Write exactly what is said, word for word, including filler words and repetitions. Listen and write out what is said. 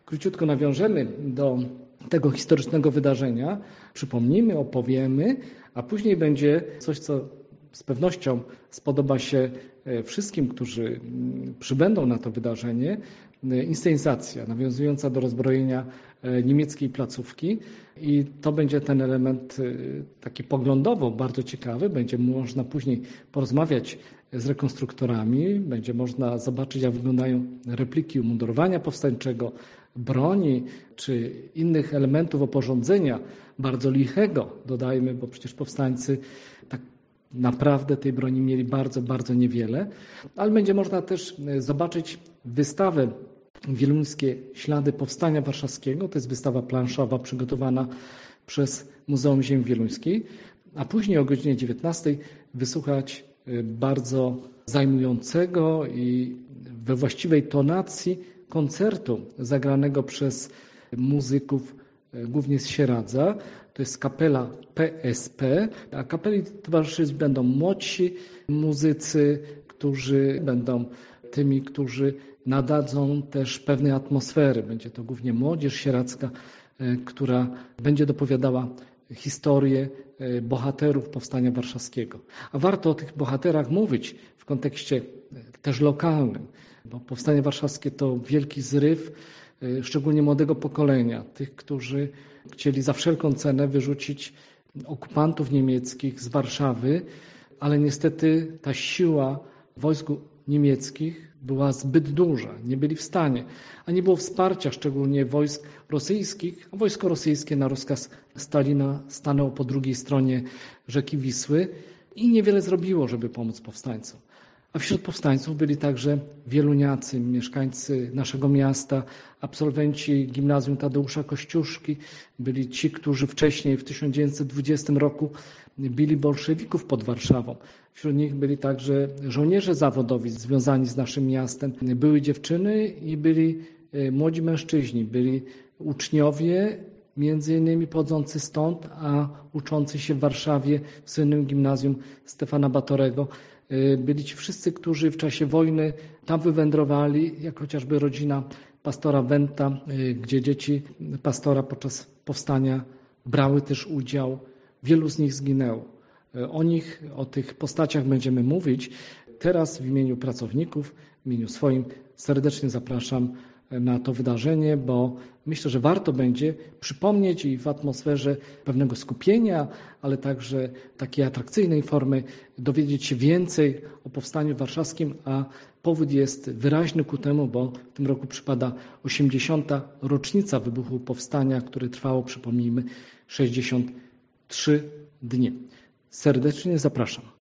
Króciutko nawiążemy do tego historycznego wydarzenia, przypomnimy, opowiemy, a później będzie coś, co z pewnością spodoba się wszystkim, którzy przybędą na to wydarzenie, inscenizacja nawiązująca do rozbrojenia niemieckiej placówki i to będzie ten element taki poglądowo bardzo ciekawy. Będzie można później porozmawiać z rekonstruktorami, będzie można zobaczyć, jak wyglądają repliki umundurowania powstańczego, broni czy innych elementów oporządzenia, bardzo lichego, dodajmy, bo przecież powstańcy tak naprawdę tej broni mieli bardzo, bardzo niewiele, ale będzie można też zobaczyć wystawę Wieluńskie Ślady Powstania Warszawskiego. To jest wystawa planszowa przygotowana przez Muzeum Ziemi Wieluńskiej, a później o godzinie dziewiętnastej wysłuchać bardzo zajmującego i we właściwej tonacji koncertu zagranego przez muzyków głównie z Sieradza. To jest kapela P S P, a kapeli towarzyszyć będą młodsi muzycy, którzy będą tymi, którzy nadadzą też pewnej atmosfery. Będzie to głównie młodzież sieradzka, która będzie dopowiadała historię bohaterów Powstania Warszawskiego. A warto o tych bohaterach mówić w kontekście też lokalnym, bo Powstanie Warszawskie to wielki zryw, szczególnie młodego pokolenia, tych, którzy chcieli za wszelką cenę wyrzucić okupantów niemieckich z Warszawy, ale niestety ta siła wojsk niemieckich była zbyt duża, nie byli w stanie, a nie było wsparcia szczególnie wojsk rosyjskich, a wojsko rosyjskie na rozkaz Stalina stanęło po drugiej stronie rzeki Wisły i niewiele zrobiło, żeby pomóc powstańcom. A wśród powstańców byli także wieluniacy, mieszkańcy naszego miasta, absolwenci gimnazjum Tadeusza Kościuszki, byli ci, którzy wcześniej w tysiąc dziewięćset dwudziestym roku bili bolszewików pod Warszawą. Wśród nich byli także żołnierze zawodowi związani z naszym miastem. Były dziewczyny i byli młodzi mężczyźni, byli uczniowie, między innymi pochodzący stąd, a uczący się w Warszawie w słynnym gimnazjum Stefana Batorego. Byli ci wszyscy, którzy w czasie wojny tam wywędrowali, jak chociażby rodzina pastora Wenta, gdzie dzieci pastora podczas powstania brały też udział. Wielu z nich zginęło. O nich, o tych postaciach będziemy mówić. Teraz w imieniu pracowników, w imieniu swoim serdecznie zapraszam na to wydarzenie, bo myślę, że warto będzie przypomnieć i w atmosferze pewnego skupienia, ale także takiej atrakcyjnej formy dowiedzieć się więcej o Powstaniu Warszawskim, a powód jest wyraźny ku temu, bo w tym roku przypada osiemdziesiąta rocznica wybuchu powstania, które trwało, przypomnijmy, sześćdziesiąt trzy dni. Serdecznie zapraszam.